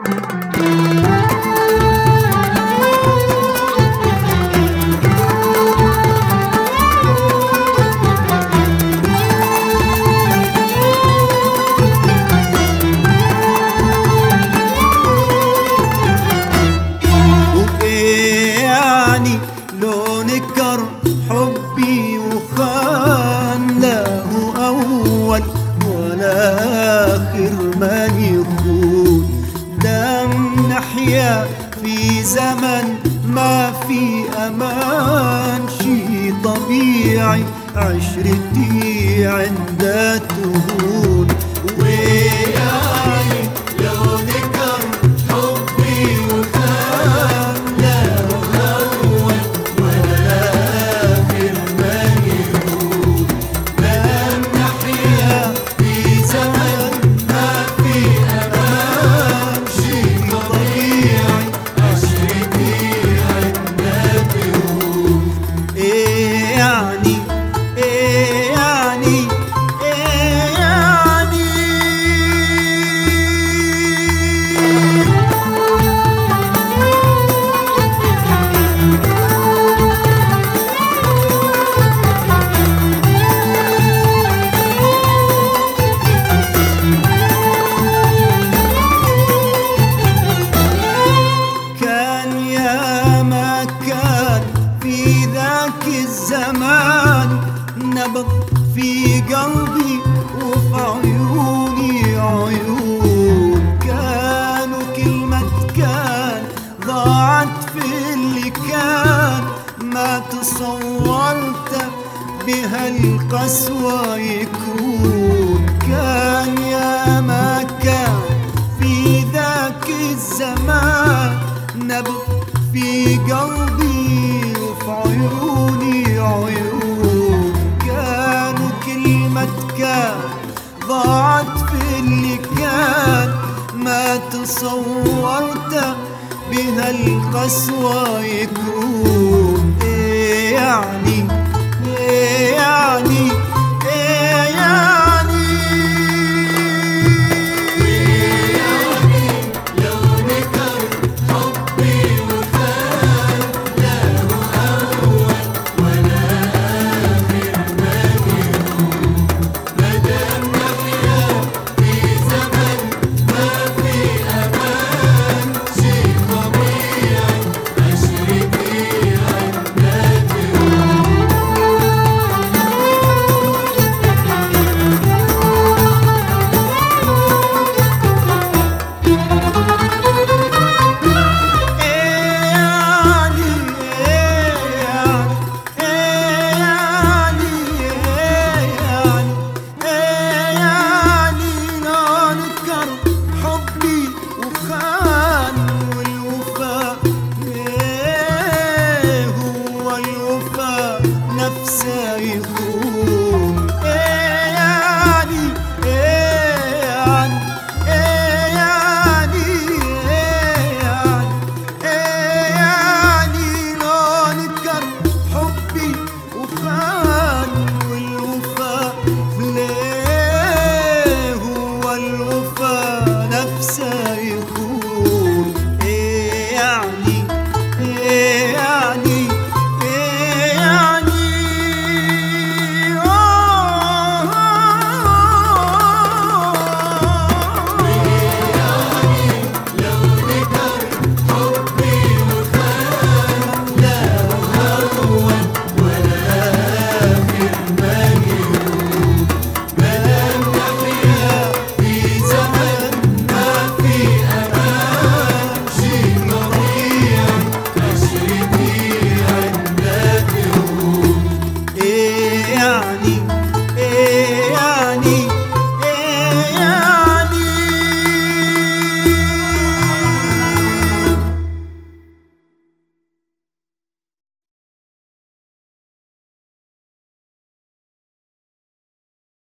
حبي وخان له أول ولا آخر من يخون. دام نحيا في زمن ما في أمان، شي طبيعي عشرتي عندها تهون. ويعني لو ذكر حبي وخان له أول ولا آخر من يخون. دام نحيا في زمن ما في أمان، شي طبيعي عشرتي عندها تهون. إيه يعني إيه يعني إيه يعني كان يا ما كان في ذاك الزمان نبض في قلبي وفي عيوني عيون. كانوا كلمة كان ضاعت في اللي كان، ما تصورت بها القسوة يكون. كان يا ما كان في ذاك الزمان نبض في قلبي وفي عيوني عيون. كانوا كلمة كان ضاعت في اللي كان، ما تصورت بها القسوة يكون. إيه يعني